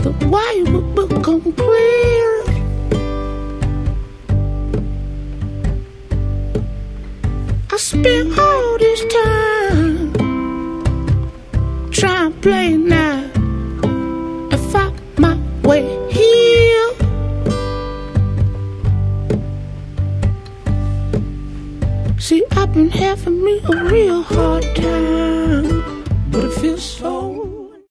the wire will become clear. I spent all this time trying to play now and find my way here. See, I've been having me a real hard time, but it feels so